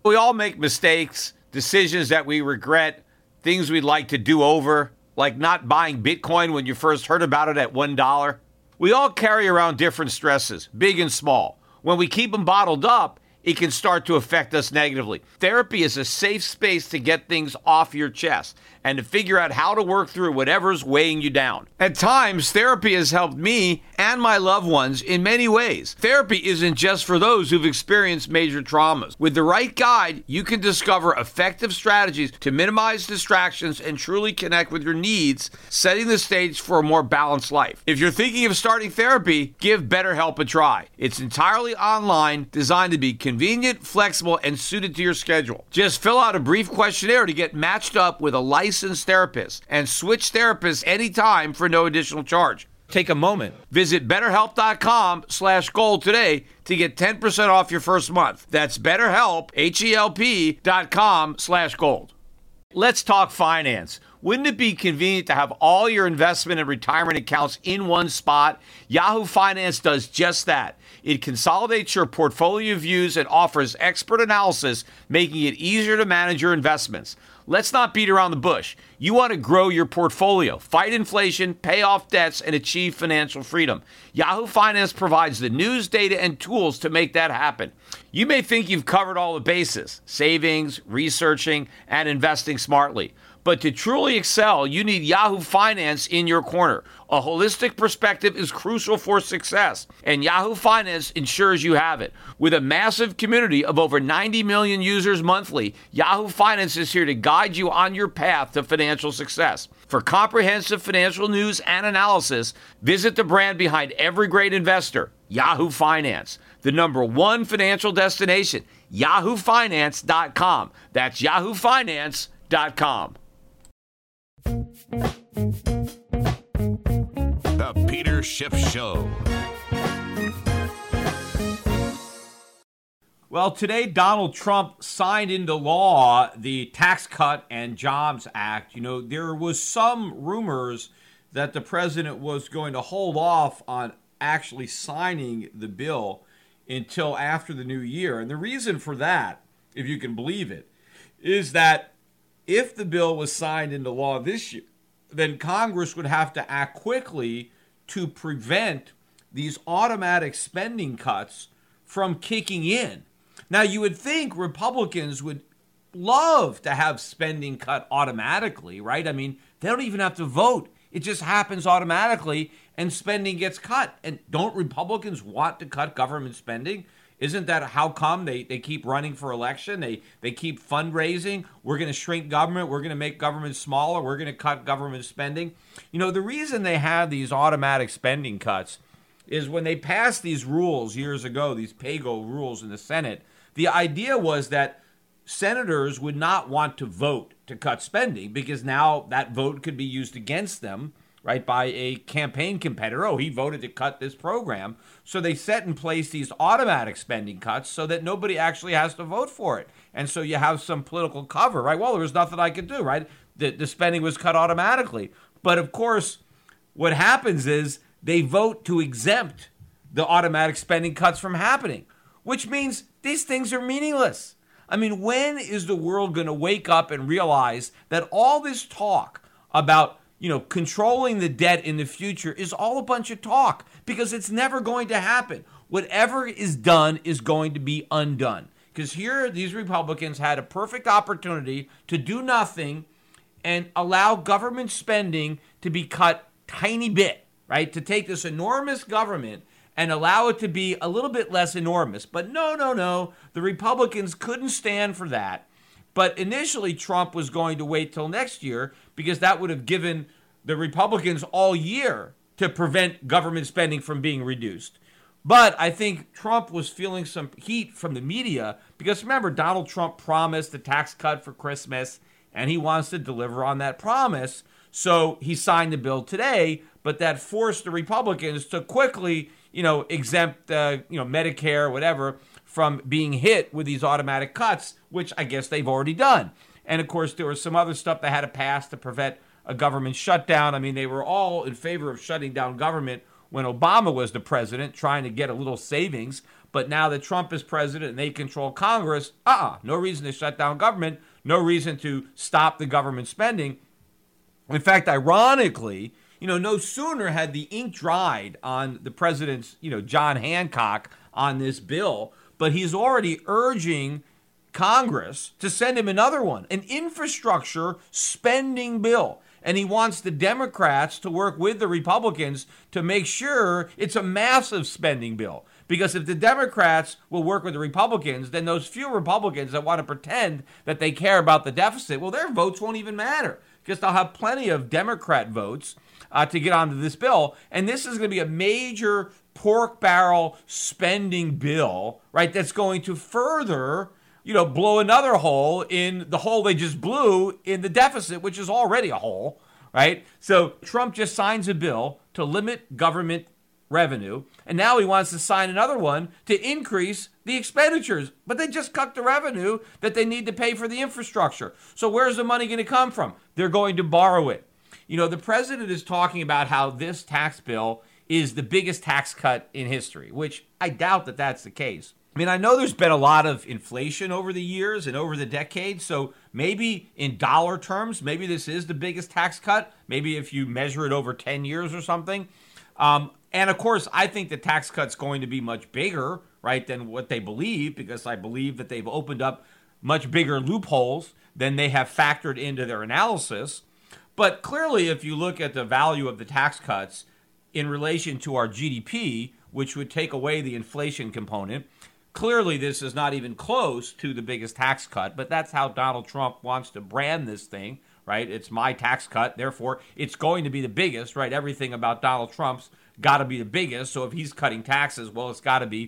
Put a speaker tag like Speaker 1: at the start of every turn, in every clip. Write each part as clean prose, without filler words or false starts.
Speaker 1: We all make mistakes, decisions that we regret, things we'd like to do over, like not buying Bitcoin when you first heard about it at $1. We all carry around different stresses, big and small. When we keep them bottled up, it can start to affect us negatively. Therapy is a safe space to get things off your chest and to figure out how to work through whatever's weighing you down. At times, therapy has helped me and my loved ones in many ways. Therapy isn't just for those who've experienced major traumas. With the right guide, you can discover effective strategies to minimize distractions and truly connect with your needs, setting the stage for a more balanced life. If you're thinking of starting therapy, give BetterHelp a try. It's entirely online, designed to be convenient, flexible, and suited to your schedule. Just fill out a brief questionnaire to get matched up with a licensed therapist and switch therapists anytime for no additional charge. Take a moment. Visit BetterHelp.com/gold today to get 10% off your first month. That's BetterHelp, HELP.com/gold. Let's talk finance. Wouldn't it be convenient to have all your investment and retirement accounts in one spot? Yahoo Finance does just that. It consolidates your portfolio views and offers expert analysis, making it easier to manage your investments. Let's not beat around the bush. You want to grow your portfolio, fight inflation, pay off debts, and achieve financial freedom. Yahoo Finance provides the news, data, and tools to make that happen. You may think you've covered all the bases, savings, researching, and investing smartly. But to truly excel, you need Yahoo Finance in your corner. A holistic perspective is crucial for success, and Yahoo Finance ensures you have it. With a massive community of over 90 million users monthly, Yahoo Finance is here to guide you on your path to financial success. For comprehensive financial news and analysis, visit the brand behind every great investor, Yahoo Finance, the #1 financial destination, yahoofinance.com. That's yahoofinance.com.
Speaker 2: The Peter Schiff Show.
Speaker 1: Well, today Donald Trump signed into law the Tax Cut and Jobs Act. You know, there was some rumors that the president was going to hold off on actually signing the bill until after the new year. And the reason for that, if you can believe it, is that if the bill was signed into law this year, then Congress would have to act quickly to prevent these automatic spending cuts from kicking in. Now, you would think Republicans would love to have spending cut automatically, right? I mean, they don't even have to vote. It just happens automatically and spending gets cut. And don't Republicans want to cut government spending? Isn't that how come they keep running for election? They keep fundraising. We're going to shrink government. We're going to make government smaller. We're going to cut government spending. You know, the reason they have these automatic spending cuts is when they passed these rules years ago, these PAYGO rules in the Senate, the idea was that senators would not want to vote to cut spending because now that vote could be used against them, right, by a campaign competitor. Oh, he voted to cut this program. So they set in place these automatic spending cuts so that nobody actually has to vote for it. And so you have some political cover, right? Well, there was nothing I could do, right? The spending was cut automatically. But of course, what happens is they vote to exempt the automatic spending cuts from happening, which means these things are meaningless. I mean, when is the world going to wake up and realize that all this talk about, you know, controlling the debt in the future is all a bunch of talk? Because it's never going to happen. Whatever is done is going to be undone. Because here, these Republicans had a perfect opportunity to do nothing and allow government spending to be cut tiny bit, right? To take this enormous government and allow it to be a little bit less enormous. But no. The Republicans couldn't stand for that. But initially, Trump was going to wait till next year because that would have given the Republicans all year to prevent government spending from being reduced. But I think Trump was feeling some heat from the media because, remember, Donald Trump promised a tax cut for Christmas, and he wants to deliver on that promise. So he signed the bill today, but that forced the Republicans to quickly, exempt, Medicare, whatever, from being hit with these automatic cuts, which I guess they've already done. And, of course, there was some other stuff they had to pass to prevent a government shutdown. I mean, they were all in favor of shutting down government when Obama was the president, trying to get a little savings. But now that Trump is president and they control Congress, no reason to shut down government, no reason to stop the government spending. In fact, ironically, no sooner had the ink dried on the president's, John Hancock on this bill, but he's already urging Congress to send him another one, an infrastructure spending bill. And he wants the Democrats to work with the Republicans to make sure it's a massive spending bill. Because if the Democrats will work with the Republicans, then those few Republicans that want to pretend that they care about the deficit, well, their votes won't even matter because they'll have plenty of Democrat votes to get onto this bill. And this is going to be a major pork barrel spending bill, right, that's going to further blow another hole in the hole they just blew in the deficit, which is already a hole, right? So Trump just signs a bill to limit government revenue, and now he wants to sign another one to increase the expenditures. But they just cut the revenue that they need to pay for the infrastructure. So where's the money going to come from? They're going to borrow it. The president is talking about how this tax bill is the biggest tax cut in history, which I doubt that that's the case. I mean, I know there's been a lot of inflation over the years and over the decades, so maybe in dollar terms, maybe this is the biggest tax cut, maybe if you measure it over 10 years or something. And of course, I think the tax cut's going to be much bigger, right, than what they believe, because I believe that they've opened up much bigger loopholes than they have factored into their analysis. But clearly, if you look at the value of the tax cuts in relation to our GDP, which would take away the inflation component, clearly, this is not even close to the biggest tax cut, but that's how Donald Trump wants to brand this thing, right? It's my tax cut, therefore it's going to be the biggest, right? Everything about Donald Trump's got to be the biggest, so if he's cutting taxes, well, it's got to be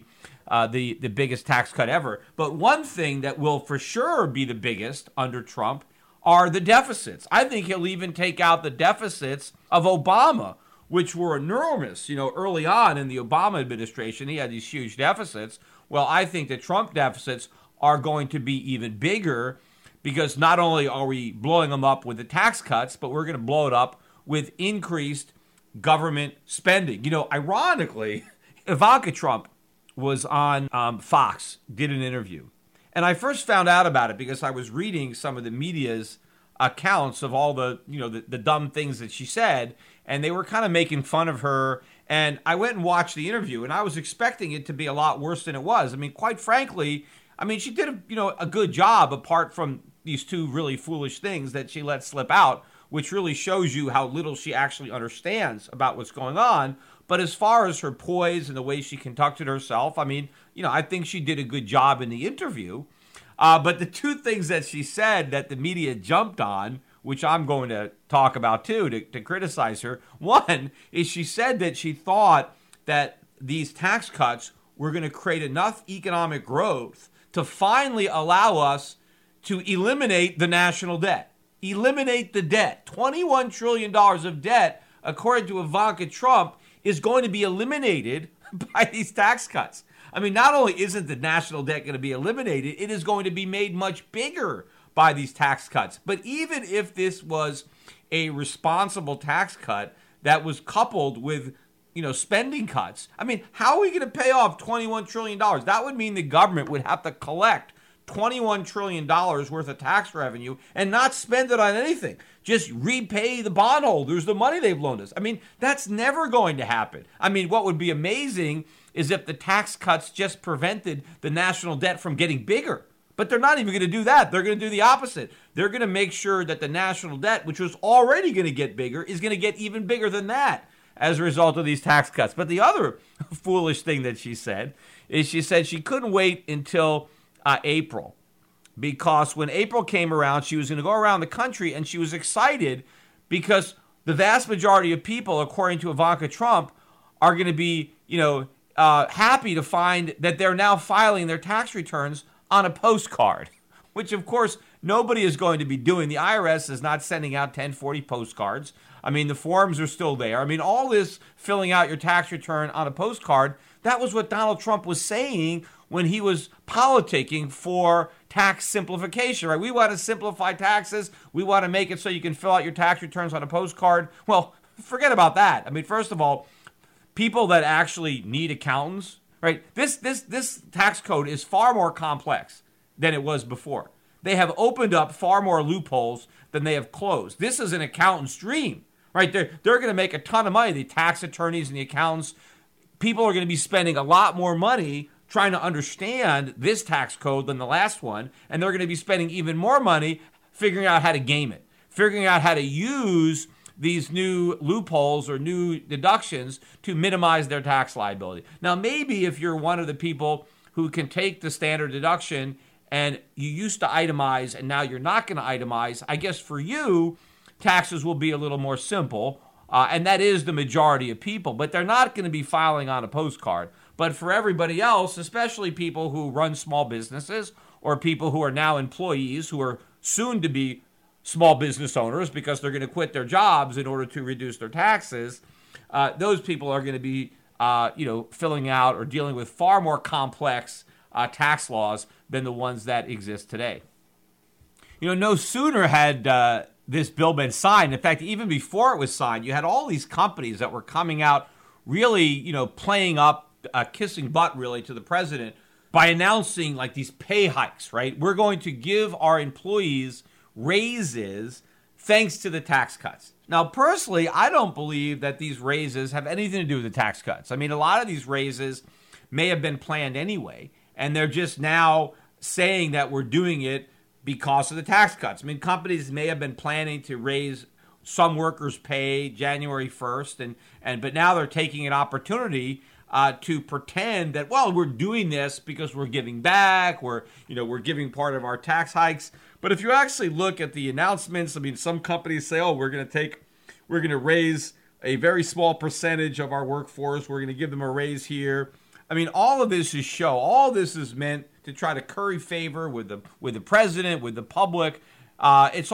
Speaker 1: the biggest tax cut ever. But one thing that will for sure be the biggest under Trump are the deficits. I think he'll even take out the deficits of Obama, which were enormous. Early on in the Obama administration, he had these huge deficits. Well, I think the Trump deficits are going to be even bigger because not only are we blowing them up with the tax cuts, but we're going to blow it up with increased government spending. Ironically, Ivanka Trump was on Fox, did an interview. And I first found out about it because I was reading some of the media's accounts of all the dumb things that she said, and they were kind of making fun of her. And I went and watched the interview, and I was expecting it to be a lot worse than it was. I mean, quite frankly, she did a good job apart from these two really foolish things that she let slip out, which really shows you how little she actually understands about what's going on. But as far as her poise and the way she conducted herself, I think she did a good job in the interview. But the two things that she said that the media jumped on, which I'm going to talk about too, to criticize her. One is she said that she thought that these tax cuts were going to create enough economic growth to finally allow us to eliminate the national debt. Eliminate the debt. $21 trillion of debt, according to Ivanka Trump, is going to be eliminated by these tax cuts. Not only isn't the national debt going to be eliminated, it is going to be made much bigger by these tax cuts. But even if this was a responsible tax cut that was coupled with, spending cuts, how are we going to pay off $21 trillion? That would mean the government would have to collect $21 trillion worth of tax revenue and not spend it on anything. Just repay the bondholders the money they've loaned us. That's never going to happen. What would be amazing is if the tax cuts just prevented the national debt from getting bigger. But they're not even going to do that. They're going to do the opposite. They're going to make sure that the national debt, which was already going to get bigger, is going to get even bigger than that as a result of these tax cuts. But the other foolish thing that she said is she said she couldn't wait until April, because when April came around, she was going to go around the country, and she was excited because the vast majority of people, according to Ivanka Trump, are going to be, happy to find that they're now filing their tax returns on a postcard, which of course nobody is going to be doing. The IRS is not sending out 1040 postcards. The forms are still there. All this filling out your tax return on a postcard, that was what Donald Trump was saying when he was politicking for tax simplification, right? We want to simplify taxes. We want to make it so you can fill out your tax returns on a postcard. Well, forget about that. First of all, people that actually need accountants, right? This tax code is far more complex than it was before. They have opened up far more loopholes than they have closed. This is an accountant's dream, right? They're going to make a ton of money. The tax attorneys and the accountants, people are going to be spending a lot more money trying to understand this tax code than the last one, and they're going to be spending even more money figuring out how to game it, figuring out how to use these new loopholes or new deductions to minimize their tax liability. Now, maybe if you're one of the people who can take the standard deduction and you used to itemize and now you're not going to itemize, I guess for you, taxes will be a little more simple. And that is the majority of people, but they're not going to be filing on a postcard. But for everybody else, especially people who run small businesses or people who are now employees who are soon to be small business owners because they're going to quit their jobs in order to reduce their taxes, those people are going to be filling out or dealing with far more complex tax laws than the ones that exist today. No sooner had this bill been signed. In fact, even before it was signed, you had all these companies that were coming out really, playing up, kissing butt really to the president by announcing like these pay hikes, right? We're going to give our employees raises thanks to the tax cuts. Now, personally, I don't believe that these raises have anything to do with the tax cuts. I mean, a lot of these raises may have been planned anyway, and they're just now saying that we're doing it because of the tax cuts. I mean, companies may have been planning to raise some workers' pay January 1st, but now they're taking an opportunity to pretend that, well, we're doing this because we're giving back, we're giving part of our tax hikes. But if you actually look at the announcements, I mean, some companies say, oh, we're going to raise a very small percentage of our workforce. We're going to give them a raise here. I mean, all of this is show. All this is meant to try to curry favor with the president, with the public. It's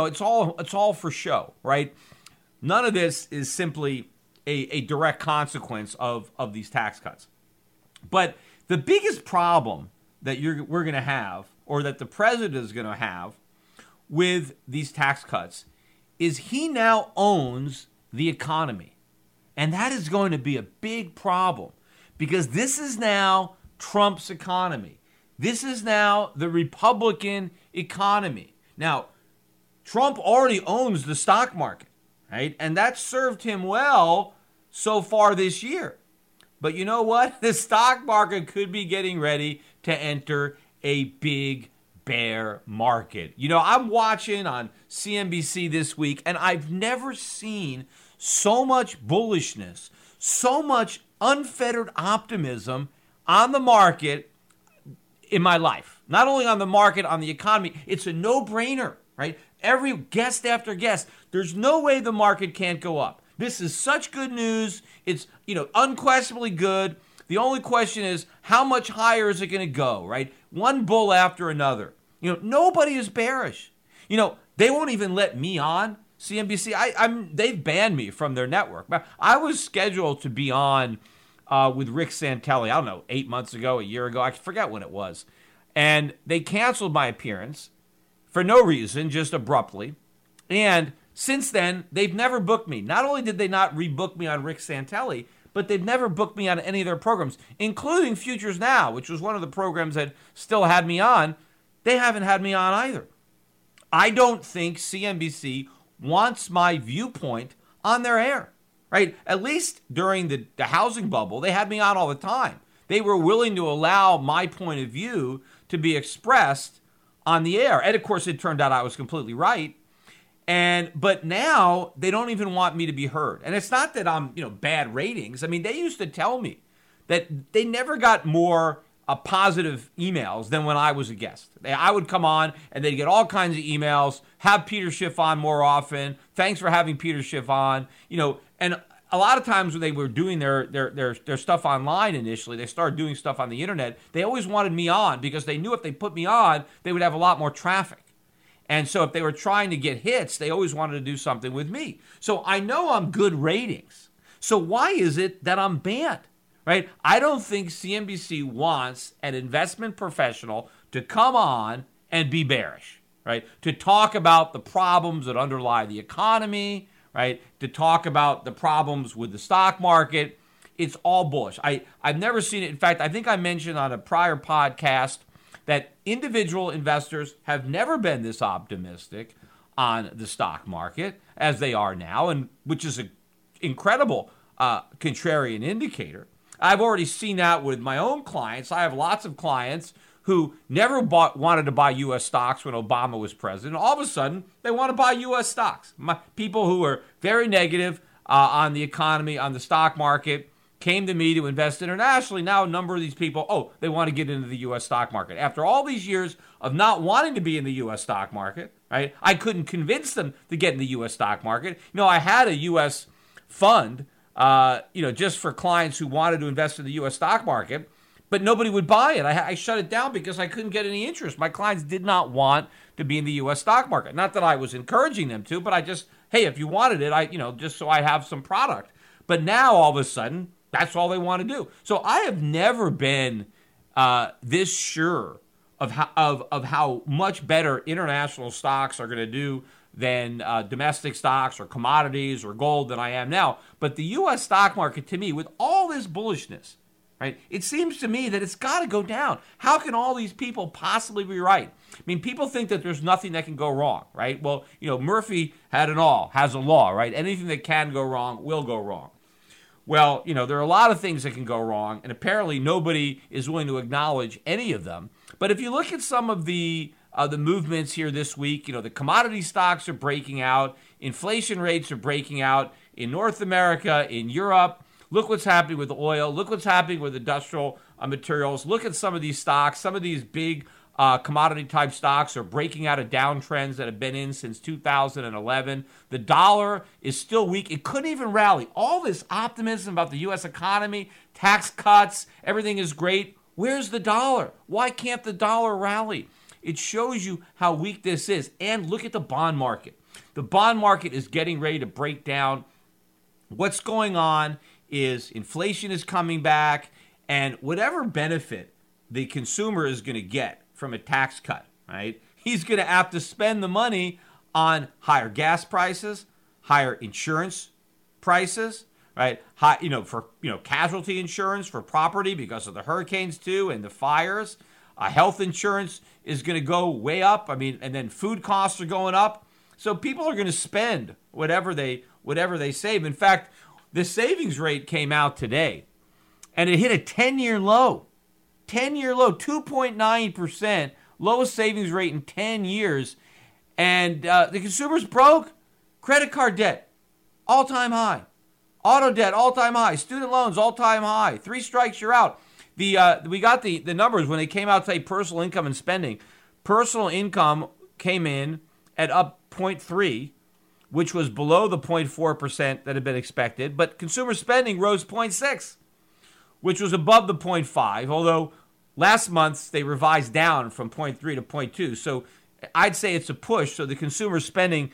Speaker 1: all for show, right? None of this is simply a direct consequence of these tax cuts. But the biggest problem that we're going to have, or that the president is going to have with these tax cuts, is he now owns the economy. And that is going to be a big problem because this is now Trump's economy. This is now the Republican economy. Now, Trump already owns the stock market, right? And that served him well so far this year. But you know what? The stock market could be getting ready to enter a big bear market. I'm watching on CNBC this week, and I've never seen so much bullishness, so much unfettered optimism on the market in my life. Not only on the market, on the economy. It's a no-brainer, right? Every guest after guest, there's no way the market can't go up. This is such good news. It's, unquestionably good. The only question is, how much higher is it going to go, right? One bull after another. Nobody is bearish. They won't even let me on CNBC. They've banned me from their network. I was scheduled to be on with Rick Santelli, I don't know, 8 months ago, a year ago. I forget when it was. And they canceled my appearance for no reason, just abruptly. And since then, they've never booked me. Not only did they not rebook me on Rick Santelli, but they've never booked me on any of their programs, including Futures Now, which was one of the programs that still had me on. They haven't had me on either. I don't think CNBC wants my viewpoint on their air, right? At least during the housing bubble, they had me on all the time. They were willing to allow my point of view to be expressed on the air. And of course, it turned out I was completely right. But now they don't even want me to be heard. And it's not that I'm, bad ratings. I mean, they used to tell me that they never got more positive emails than when I was a guest. I would come on and they'd get all kinds of emails, have Peter Schiff on more often. Thanks for having Peter Schiff on. And a lot of times when they were doing their stuff online initially, they started doing stuff on the internet, they always wanted me on because they knew if they put me on, they would have a lot more traffic. And so if they were trying to get hits, they always wanted to do something with me. So I know I'm good ratings. So why is it that I'm banned, right? I don't think CNBC wants an investment professional to come on and be bearish, right? To talk about the problems that underlie the economy, right? To talk about the problems with the stock market. it's all bullish. I've never seen it. In fact, I think I mentioned on a prior podcast that individual investors have never been this optimistic on the stock market as they are now, and which is an incredible contrarian indicator. I've already seen that with my own clients. I have lots of clients who never wanted to buy U.S. stocks when Obama was president. All of a sudden, they want to buy U.S. stocks. People who are very negative on the economy, on the stock market, came to me to invest internationally. Now a number of these people, they want to get into the U.S. stock market. After all these years of not wanting to be in the U.S. stock market, right? I couldn't convince them to get in the U.S. stock market. I had a U.S. fund, just for clients who wanted to invest in the U.S. stock market, but nobody would buy it. I shut it down because I couldn't get any interest. My clients did not want to be in the U.S. stock market. Not that I was encouraging them to, but hey, if you wanted it, just so I have some product. But now all of a sudden, that's all they want to do. So I have never been this sure of how much better international stocks are going to do than domestic stocks or commodities or gold than I am now. But the U.S. stock market, to me, with all this bullishness, right, it seems to me that it's got to go down. How can all these people possibly be right? I mean, people think that there's nothing that can go wrong, right? Well, Murphy has a law, right? Anything that can go wrong will go wrong. Well, there are a lot of things that can go wrong, and apparently nobody is willing to acknowledge any of them. But if you look at some of the movements here this week, the commodity stocks are breaking out, inflation rates are breaking out in North America, in Europe. Look what's happening with oil. Look what's happening with industrial materials. Look at some of these stocks. Some of these big commodity-type stocks are breaking out of downtrends that have been in since 2011. The dollar is still weak. It couldn't even rally. All this optimism about the U.S. economy, tax cuts, everything is great. Where's the dollar? Why can't the dollar rally? It shows you how weak this is. And look at the bond market. The bond market is getting ready to break down. What's going on is inflation is coming back, and whatever benefit the consumer is going to get from a tax cut, right? He's going to have to spend the money on higher gas prices, higher insurance prices, right? For casualty insurance for property because of the hurricanes too and the fires. Health insurance is going to go way up. And then food costs are going up. So people are going to spend whatever they save. In fact, the savings rate came out today, and it hit a 10-year low. 10-year low, 2.9%, lowest savings rate in 10 years. And the consumer's broke. Credit card debt, all-time high. Auto debt, all-time high. Student loans, all-time high. 3 strikes, you're out. We got the numbers when they came out today, personal income and spending. Personal income came in at up 0.3, which was below the 0.4% that had been expected. But consumer spending rose 0.6, which was above the 0.5, although last month they revised down from 0.3 to 0.2. So I'd say it's a push. So the consumer spending,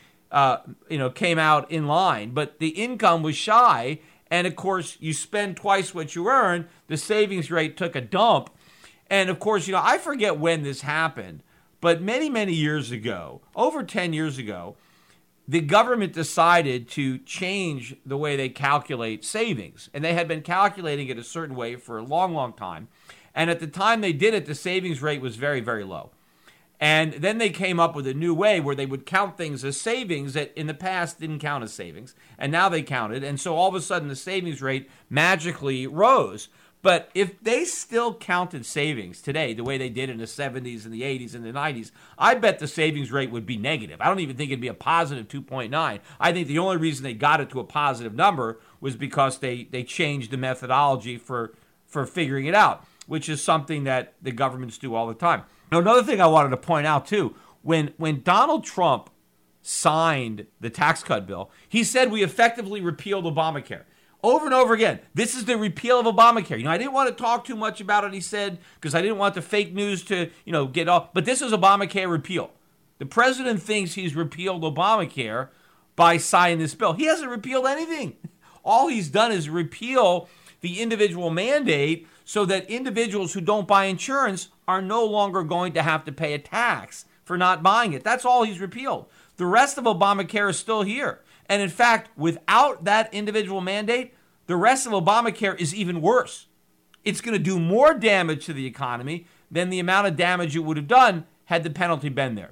Speaker 1: came out in line, but the income was shy. And of course, you spend twice what you earn. The savings rate took a dump. And of course, I forget when this happened, but many, many years ago, over 10 years ago, the government decided to change the way they calculate savings. And they had been calculating it a certain way for a long, long time. And at the time they did it, the savings rate was very, very low. And then they came up with a new way where they would count things as savings that in the past didn't count as savings. And now they counted. And so all of a sudden the savings rate magically rose. But if they still counted savings today the way they did in the 70s and the 80s and the 90s, I bet the savings rate would be negative. I don't even think it'd be a positive 2.9. I think the only reason they got it to a positive number was because they changed the methodology for figuring it out, which is something that the governments do all the time. Now, another thing I wanted to point out, too, when Donald Trump signed the tax cut bill, he said we effectively repealed Obamacare. Over and over again, this is the repeal of Obamacare. I didn't want to talk too much about it, he said, because I didn't want the fake news to, get off. But this is Obamacare repeal. The president thinks he's repealed Obamacare by signing this bill. He hasn't repealed anything. All he's done is repeal the individual mandate so that individuals who don't buy insurance are no longer going to have to pay a tax for not buying it. That's all he's repealed. The rest of Obamacare is still here. And in fact, without that individual mandate, the rest of Obamacare is even worse. It's going to do more damage to the economy than the amount of damage it would have done had the penalty been there.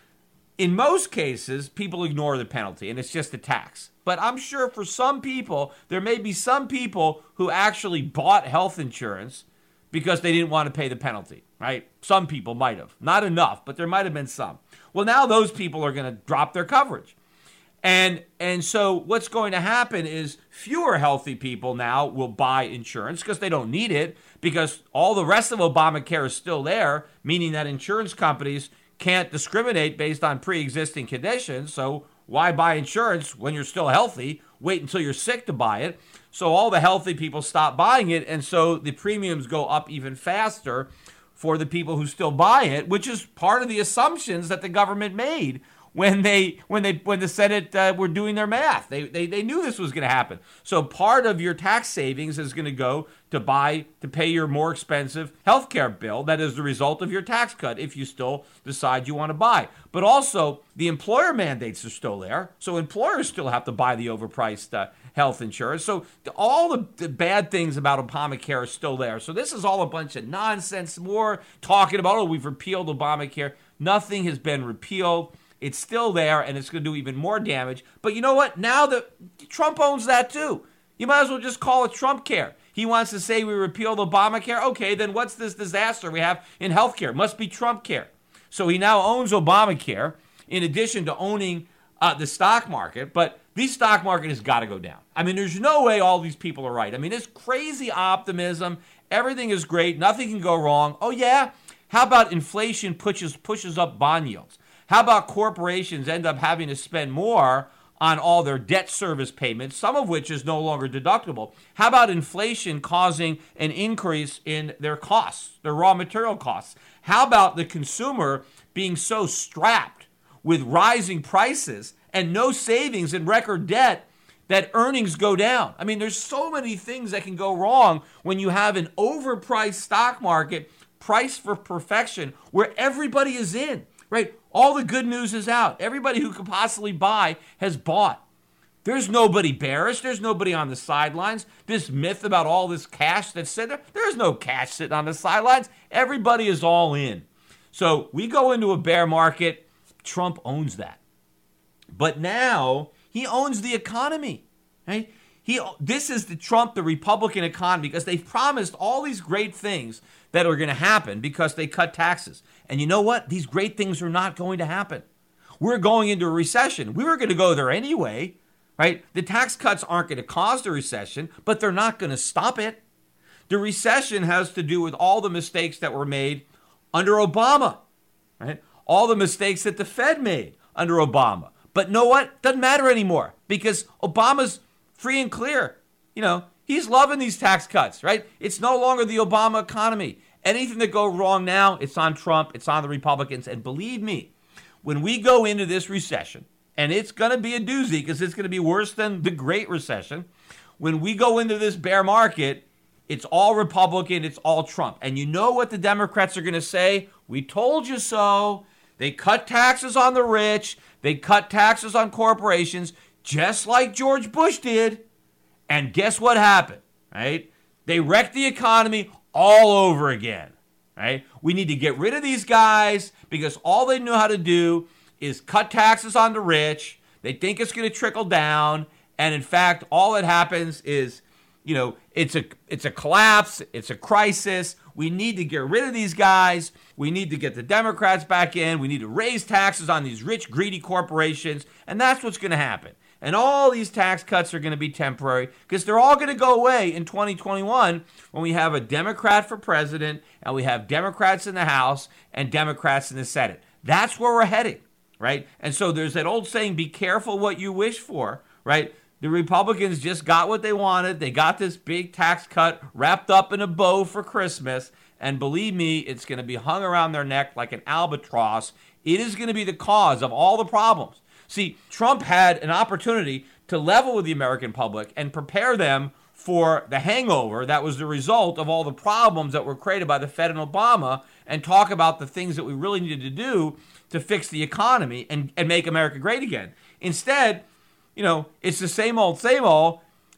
Speaker 1: In most cases, people ignore the penalty, and it's just a tax. But I'm sure for some people, there may be some people who actually bought health insurance because they didn't want to pay the penalty, right? Some people might have. Not enough, but there might have been some. Well, now those people are going to drop their coverage. And so what's going to happen is fewer healthy people now will buy insurance because they don't need it, because all the rest of Obamacare is still there, meaning that insurance companies can't discriminate based on pre-existing conditions. So why buy insurance when you're still healthy? Wait until you're sick to buy it. So all the healthy people stop buying it, and so the premiums go up even faster for the people who still buy it, which is part of the assumptions that the government made when the Senate were doing their math. They knew this was going to happen. So part of your tax savings is going to go to pay your more expensive health care bill that is the result of your tax cut if you still decide you want to buy. But also, the employer mandates are still there. So employers still have to buy the overpriced health insurance. So all the bad things about Obamacare are still there. So this is all a bunch of nonsense. More talking about, oh, we've repealed Obamacare. Nothing has been repealed. It's still there, and it's going to do even more damage. But you know what? Now that Trump owns that too. You might as well just call it Trump care. He wants to say we repealed Obamacare. Okay, then what's this disaster we have in healthcare? Must be Trump care. So he now owns Obamacare in addition to owning the stock market. But the stock market has got to go down. I mean, there's no way all these people are right. I mean, it's crazy optimism. Everything is great. Nothing can go wrong. Oh, yeah? How about inflation pushes up bond yields? How about corporations end up having to spend more on all their debt service payments, some of which is no longer deductible? How about inflation causing an increase in their costs, their raw material costs? How about the consumer being so strapped with rising prices and no savings and record debt that earnings go down? I mean, there's so many things that can go wrong when you have an overpriced stock market, priced for perfection, where everybody is in, right? All the good news is out. Everybody who could possibly buy has bought. There's nobody bearish. There's nobody on the sidelines. This myth about all this cash that's sitting there, there's no cash sitting on the sidelines. Everybody is all in. So we go into a bear market. Trump owns that. But now he owns the economy, right? This is the Trump, the Republican economy, because they've promised all these great things that are going to happen because they cut taxes. And you know what? These great things are not going to happen. We're going into a recession. We were going to go there anyway, right? The tax cuts aren't going to cause the recession, but they're not going to stop it. The recession has to do with all the mistakes that were made under Obama, right? All the mistakes that the Fed made under Obama. But know what? Doesn't matter anymore because Obama's free and clear. You know, he's loving these tax cuts, right? It's no longer the Obama economy. Anything that goes wrong now, it's on Trump, it's on the Republicans. And believe me, when we go into this recession, and it's going to be a doozy because it's going to be worse than the Great Recession, when we go into this bear market, it's all Republican, it's all Trump. And you know what the Democrats are going to say? We told you so. They cut taxes on the rich. They cut taxes on corporations, just like George Bush did. And guess what happened, right? They wrecked the economy all over again, right? We need to get rid of these guys because all they know how to do is cut taxes on the rich. They think it's going to trickle down. And in fact, all that happens is, you know, it's a collapse. It's a crisis. We need to get rid of these guys. We need to get the Democrats back in. We need to raise taxes on these rich, greedy corporations. And that's what's going to happen. And all these tax cuts are going to be temporary because they're all going to go away in 2021 when we have a Democrat for president and we have Democrats in the House and Democrats in the Senate. That's where we're heading, right? And so there's that old saying, be careful what you wish for, right? The Republicans just got what they wanted. They got this big tax cut wrapped up in a bow for Christmas. And believe me, it's going to be hung around their neck like an albatross. It is going to be the cause of all the problems. See, Trump had an opportunity to level with the American public and prepare them for the hangover that was the result of all the problems that were created by the Fed and Obama and talk about the things that we really needed to do to fix the economy and make America great again. Instead, you know, it's the same old,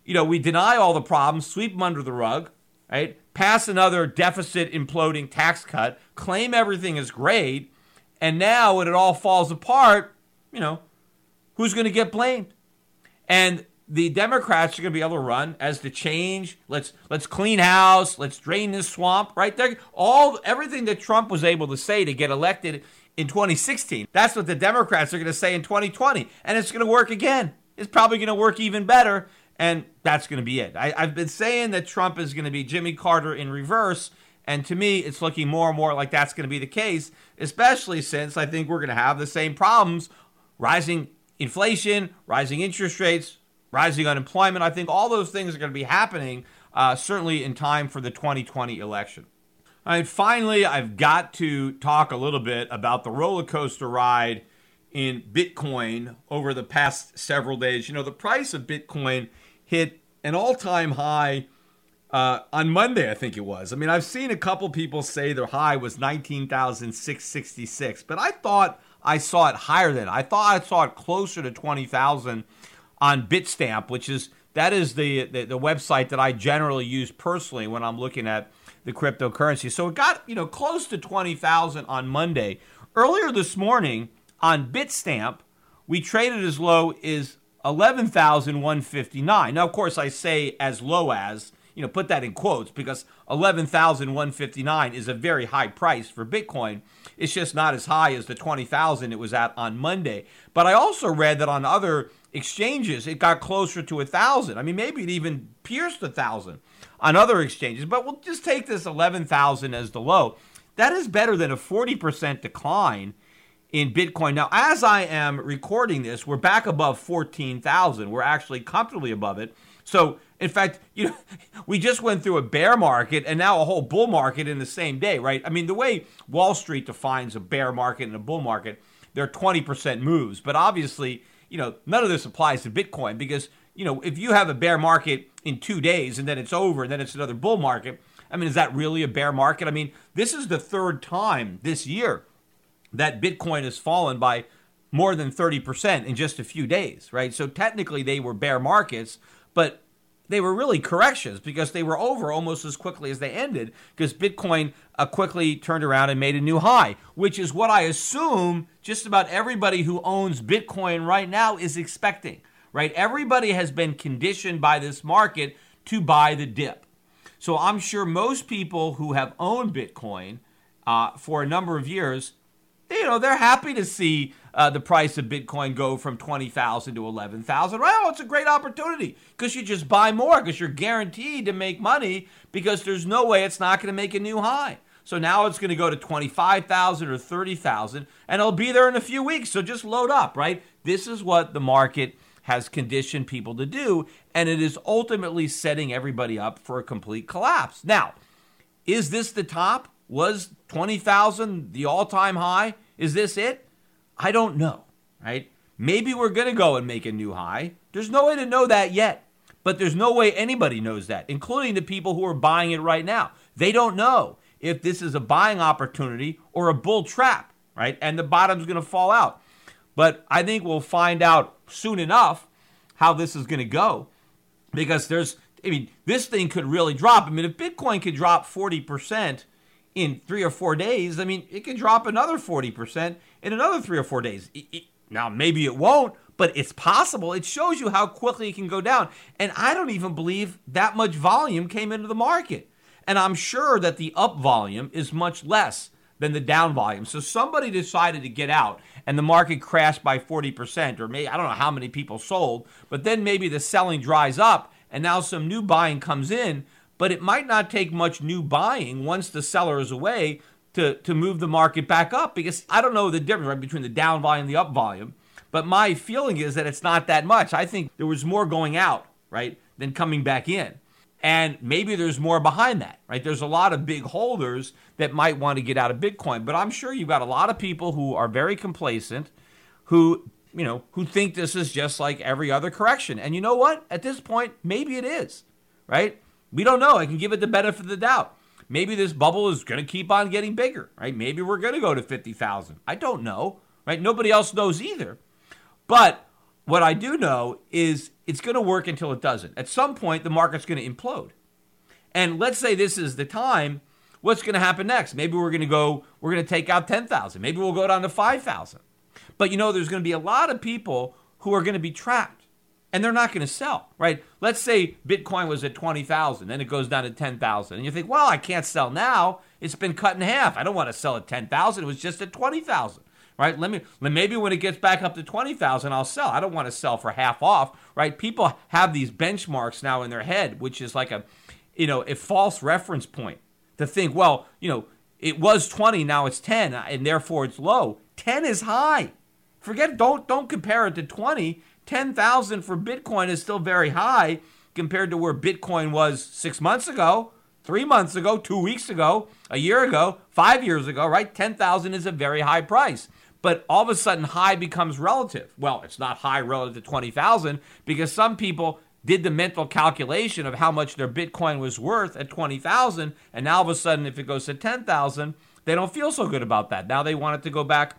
Speaker 1: we deny all the problems, sweep them under the rug, right? Pass another deficit imploding tax cut, claim everything is great, and now when it all falls apart, who's going to get blamed? And the Democrats are going to be able to run as the change. Let's clean house. Let's drain this swamp. Right there, everything that Trump was able to say to get elected in 2016. That's what the Democrats are going to say in 2020, and it's going to work again. It's probably going to work even better, and that's going to be it. I've been saying that Trump is going to be Jimmy Carter in reverse, and to me, it's looking more and more like that's going to be the case, especially since I think we're going to have the same problems: rising inflation, rising interest rates, rising unemployment. I think all those things are going to be happening certainly in time for the 2020 election. All right, finally, I've got to talk a little bit about the roller coaster ride in Bitcoin over the past several days. The price of Bitcoin hit an all-time high on Monday, I think it was. I've seen a couple people say their high was 19,666, but I thought I saw it higher than. I thought I saw it closer to 20,000 on Bitstamp, that is the website that I generally use personally when I'm looking at the cryptocurrency. So it got, close to 20,000 on Monday. Earlier this morning on Bitstamp, we traded as low as 11,159. Now, of course, I say as low as, put that in quotes, because 11,159 is a very high price for Bitcoin. It's just not as high as the 20,000 it was at on Monday. But I also read that on other exchanges, it got closer to 1,000. Maybe it even pierced 1,000 on other exchanges. But we'll just take this 11,000 as the low. That is better than a 40% decline in Bitcoin. Now, as I am recording this, we're back above 14,000. We're actually comfortably above it. So, in fact, we just went through a bear market and now a whole bull market in the same day, right? The way Wall Street defines a bear market and a bull market, they're 20% moves. But obviously, none of this applies to Bitcoin because, if you have a bear market in 2 days and then it's over and then it's another bull market, is that really a bear market? This is the third time this year that Bitcoin has fallen by more than 30% in just a few days, right? So technically they were bear markets, but they were really corrections because they were over almost as quickly as they ended because Bitcoin quickly turned around and made a new high, which is what I assume just about everybody who owns Bitcoin right now is expecting, right? Everybody has been conditioned by this market to buy the dip. So I'm sure most people who have owned Bitcoin for a number of years, they're happy to see the price of Bitcoin go from 20,000 to 11,000. Well, it's a great opportunity because you just buy more because you're guaranteed to make money because there's no way it's not going to make a new high. So now it's going to go to 25,000 or 30,000 and it'll be there in a few weeks. So just load up, right? This is what the market has conditioned people to do, and it is ultimately setting everybody up for a complete collapse. Now, is this the top? Was 20,000 the all-time high? Is this it? I don't know, right? Maybe we're going to go and make a new high. There's no way to know that yet, but there's no way anybody knows that, including the people who are buying it right now. They don't know if this is a buying opportunity or a bull trap, right? And the bottom's going to fall out. But I think we'll find out soon enough how this is going to go because this thing could really drop. If Bitcoin could drop 40% in 3 or 4 days, it can drop another 40% in another 3 or 4 days. Now, maybe it won't, but it's possible. It shows you how quickly it can go down. And I don't even believe that much volume came into the market. And I'm sure that the up volume is much less than the down volume. So somebody decided to get out and the market crashed by 40%, or maybe, I don't know how many people sold, but then maybe the selling dries up and now some new buying comes in. But it might not take much new buying once the seller is away to move the market back up because I don't know the difference right, between the down volume and the up volume. But my feeling is that it's not that much. I think there was more going out, right, than coming back in. And maybe there's more behind that, right? There's a lot of big holders that might want to get out of Bitcoin. But I'm sure you've got a lot of people who are very complacent who think this is just like every other correction. And you know what? At this point, maybe it is, right? We don't know. I can give it the benefit of the doubt. Maybe this bubble is going to keep on getting bigger, right? Maybe we're going to go to 50,000. I don't know, right? Nobody else knows either. But what I do know is it's going to work until it doesn't. At some point, the market's going to implode. And let's say this is the time. What's going to happen next? Maybe we're going to take out 10,000. Maybe we'll go down to 5,000. But there's going to be a lot of people who are going to be trapped and they're not going to sell, right? Let's say Bitcoin was at 20,000, then it goes down to 10,000. And you think, well, I can't sell now. It's been cut in half. I don't want to sell at 10,000. It was just at 20,000, right? Maybe when it gets back up to 20,000, I'll sell. I don't want to sell for half off, right? People have these benchmarks now in their head, which is like a false reference point to think, well, it was 20, now it's 10, and therefore it's low. 10 is high. Don't compare it to 20. 10,000 for Bitcoin is still very high compared to where Bitcoin was 6 months ago, 3 months ago, 2 weeks ago, a year ago, 5 years ago, right? 10,000 is a very high price. But all of a sudden, high becomes relative. Well, it's not high relative to 20,000 because some people did the mental calculation of how much their Bitcoin was worth at 20,000, and now all of a sudden, if it goes to 10,000, they don't feel so good about that. Now they want it to go back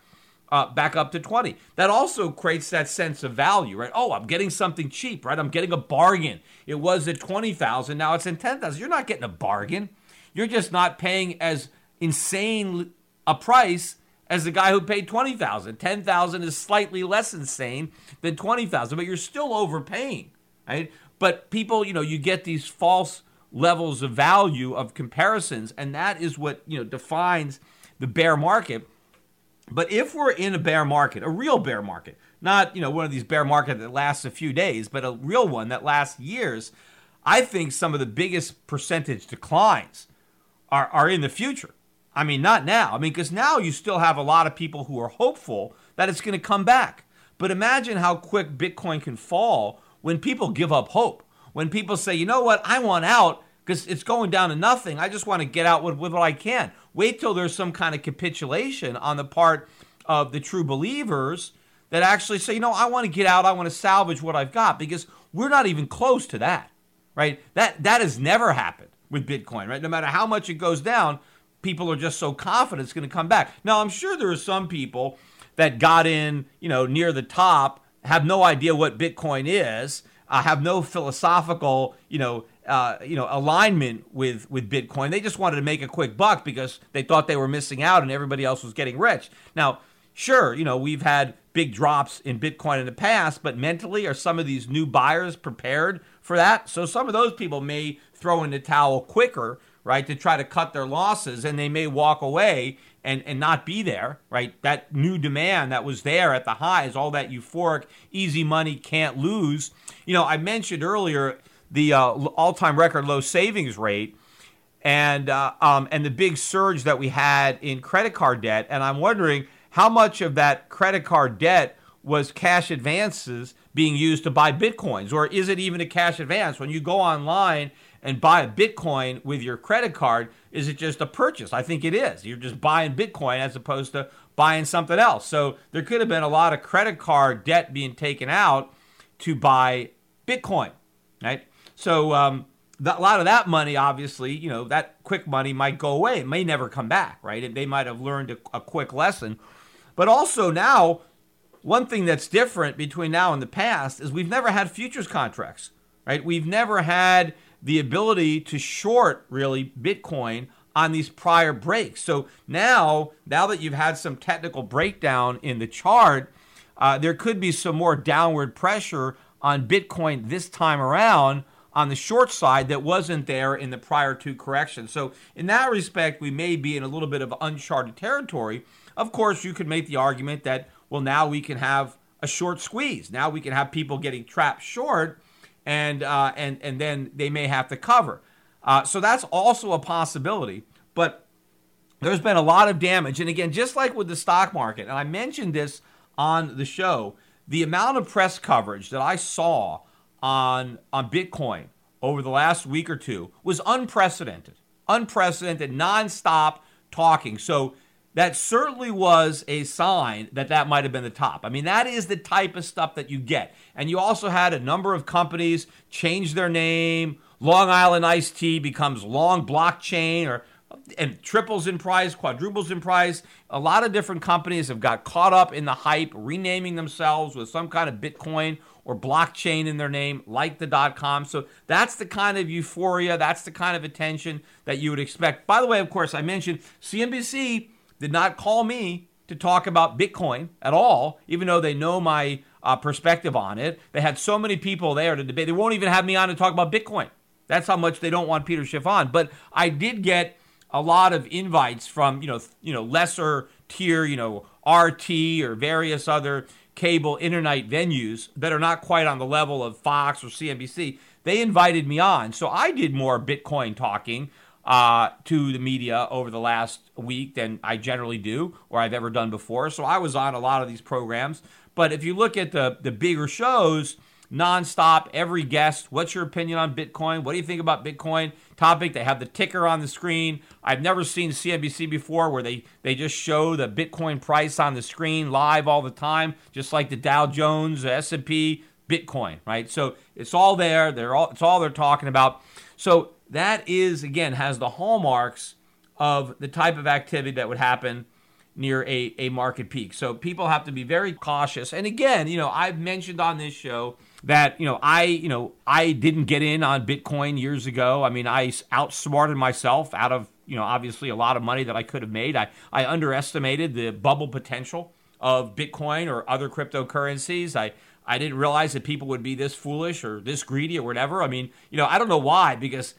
Speaker 1: up to 20. That also creates that sense of value, right? Oh, I'm getting something cheap, right? I'm getting a bargain. It was at 20,000, now it's in 10,000. You're not getting a bargain. You're just not paying as insane a price as the guy who paid 20,000. 10,000 is slightly less insane than 20,000, but you're still overpaying, right? But people, you get these false levels of value of comparisons, and that is what, defines the bear market. But if we're in a bear market, a real bear market, not, one of these bear markets that lasts a few days, but a real one that lasts years, I think some of the biggest percentage declines are in the future. I mean, not now. I mean, because now you still have a lot of people who are hopeful that it's going to come back. But imagine how quick Bitcoin can fall when people give up hope. When people say, you know what, I want out because it's going down to nothing. I just want to get out with what I can. Wait till there's some kind of capitulation on the part of the true believers that actually say, I want to get out. I want to salvage what I've got, because we're not even close to that, right? That has never happened with Bitcoin, right? No matter how much it goes down, people are just so confident it's going to come back. Now, I'm sure there are some people that got in, near the top, have no idea what Bitcoin is, have no philosophical, alignment with Bitcoin. They just wanted to make a quick buck because they thought they were missing out and everybody else was getting rich. Now, sure, we've had big drops in Bitcoin in the past, but mentally are some of these new buyers prepared for that? So some of those people may throw in the towel quicker, right, to try to cut their losses, and they may walk away and not be there, right? That new demand that was there at the highs, all that euphoric, easy money, can't lose. I mentioned earlier the all-time record low savings rate and the big surge that we had in credit card debt. And I'm wondering how much of that credit card debt was cash advances being used to buy Bitcoins, or is it even a cash advance? When you go online and buy a Bitcoin with your credit card, is it just a purchase? I think it is. You're just buying Bitcoin as opposed to buying something else. So there could have been a lot of credit card debt being taken out to buy Bitcoin, right? So a lot of that money, obviously, that quick money might go away. It may never come back, right? They might have learned a quick lesson. But also now, one thing that's different between now and the past is we've never had futures contracts, right? We've never had the ability to short, really, Bitcoin on these prior breaks. So now that you've had some technical breakdown in the chart, there could be some more downward pressure on Bitcoin this time around on the short side that wasn't there in the prior two corrections. So in that respect, we may be in a little bit of uncharted territory. Of course, you could make the argument that, well, now we can have a short squeeze. Now we can have people getting trapped short, and then they may have to cover. So that's also a possibility. But there's been a lot of damage. And again, just like with the stock market, and I mentioned this on the show, the amount of press coverage that I saw on Bitcoin over the last week or two was unprecedented, nonstop talking. So that certainly was a sign that might have been the top. I mean, that is the type of stuff that you get. And you also had a number of companies change their name. Long Island Iced Tea becomes Long Blockchain, or and triples in price, quadruples in price. A lot of different companies have got caught up in the hype, renaming themselves with some kind of Bitcoin or blockchain in their name, like the .com. So that's the kind of euphoria, that's the kind of attention that you would expect. By the way, of course, I mentioned CNBC did not call me to talk about Bitcoin at all, even though they know my perspective on it. They had so many people there to debate. They won't even have me on to talk about Bitcoin. That's how much they don't want Peter Schiff on. But I did get a lot of invites from, lesser tier, RT or various other cable internet venues that are not quite on the level of Fox or CNBC. They invited me on. So I did more Bitcoin talking to the media over the last week than I generally do or I've ever done before. So I was on a lot of these programs. But if you look at the bigger shows, nonstop, every guest, what's your opinion on Bitcoin? What do you think about Bitcoin? Topic, they have the ticker on the screen. I've never seen CNBC before where they just show the Bitcoin price on the screen live all the time, just like the Dow Jones, the S&P, Bitcoin, right? So it's all there. It's all they're talking about. So that is, again, has the hallmarks of the type of activity that would happen near a market peak. So people have to be very cautious. And again, I've mentioned on this show that, I didn't get in on Bitcoin years ago. I mean, I outsmarted myself out of, obviously a lot of money that I could have made. I underestimated the bubble potential of Bitcoin or other cryptocurrencies. I didn't realize that people would be this foolish or this greedy or whatever. I mean, I don't know why, because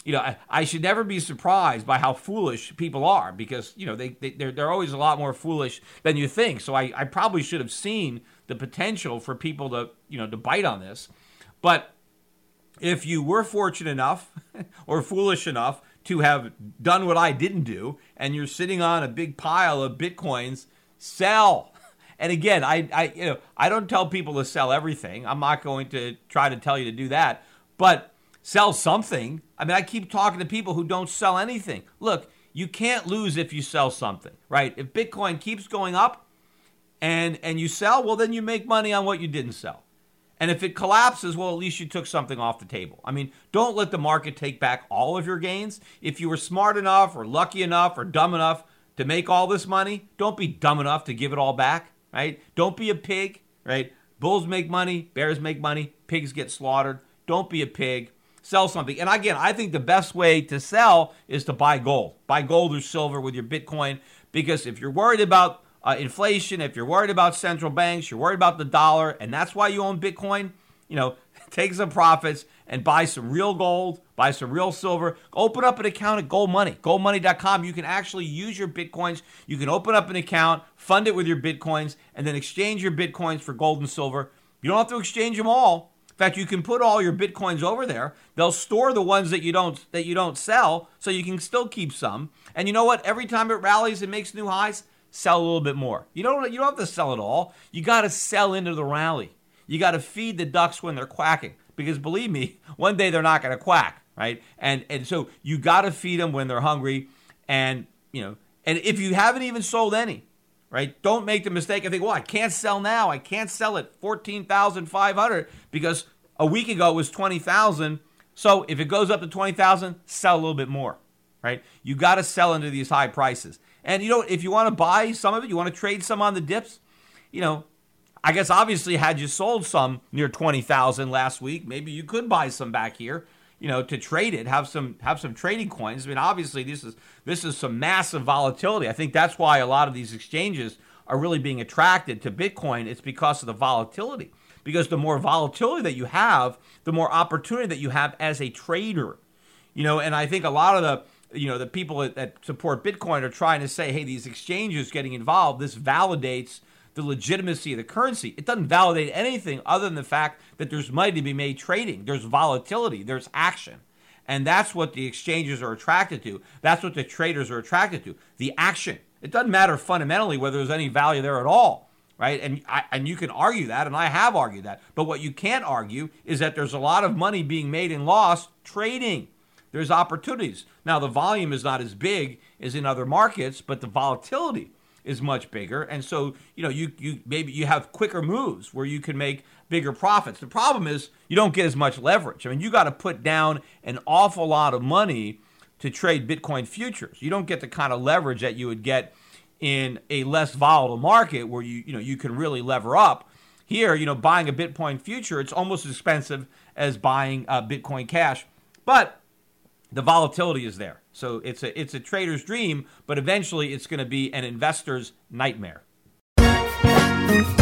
Speaker 1: I should never be surprised by how foolish people are, because, they're always a lot more foolish than you think. So I probably should have seen the potential for people to, to bite on this. But if you were fortunate enough or foolish enough to have done what I didn't do, and you're sitting on a big pile of Bitcoins, sell. And again, I don't tell people to sell everything. I'm not going to try to tell you to do that. But sell something. I mean, I keep talking to people who don't sell anything. Look, you can't lose if you sell something, right? If Bitcoin keeps going up and you sell, well, then you make money on what you didn't sell. And if it collapses, well, at least you took something off the table. I mean, don't let the market take back all of your gains. If you were smart enough or lucky enough or dumb enough to make all this money, don't be dumb enough to give it all back, right? Don't be a pig, right? Bulls make money, bears make money, pigs get slaughtered. Don't be a pig. Sell something. And again, I think the best way to sell is to buy gold. Buy gold or silver with your Bitcoin, because if you're worried about inflation, if you're worried about central banks, you're worried about the dollar, and that's why you own Bitcoin, take some profits and buy some real gold, buy some real silver. Open up an account at Gold Money, goldmoney.com. You can actually use your Bitcoins. You can open up an account, fund it with your Bitcoins, and then exchange your Bitcoins for gold and silver. You don't have to exchange them all. In fact, you can put all your Bitcoins over there. They'll store the ones that you don't sell, so you can still keep some. And you know what? Every time it rallies and makes new highs, sell a little bit more. You don't have to sell it all. You got to sell into the rally. You got to feed the ducks when they're quacking, because believe me, one day they're not going to quack, right? And so you got to feed them when they're hungry, and and if you haven't even sold any, right? Don't make the mistake of thinking, well, I can't sell now. I can't sell at 14,500 because a week ago it was 20,000. So if it goes up to 20,000, sell a little bit more, right? You got to sell into these high prices. And if you want to buy some of it, you want to trade some on the dips, I guess obviously had you sold some near 20,000 last week, maybe you could buy some back here, to trade it, have some trading coins. I mean, obviously this is some massive volatility. I think that's why a lot of these exchanges are really being attracted to Bitcoin. It's because of the volatility. Because the more volatility that you have, the more opportunity that you have as a trader. And I think a lot of the people that support Bitcoin are trying to say, hey, these exchanges getting involved, this validates the legitimacy of the currency. It doesn't validate anything other than the fact that there's money to be made trading. There's volatility. There's action. And that's what the exchanges are attracted to. That's what the traders are attracted to, the action. It doesn't matter fundamentally whether there's any value there at all, right? And you can argue that, and I have argued that. But what you can't argue is that there's a lot of money being made and lost trading. There's opportunities. Now, the volume is not as big as in other markets, but the volatility is much bigger. And so, you maybe you have quicker moves where you can make bigger profits. The problem is you don't get as much leverage. I mean, you got to put down an awful lot of money to trade Bitcoin futures. You don't get the kind of leverage that you would get in a less volatile market where you can really lever up. Here, buying a Bitcoin future, it's almost as expensive as buying Bitcoin cash, but the volatility is there. So it's a trader's dream, but eventually it's going to be an investor's nightmare.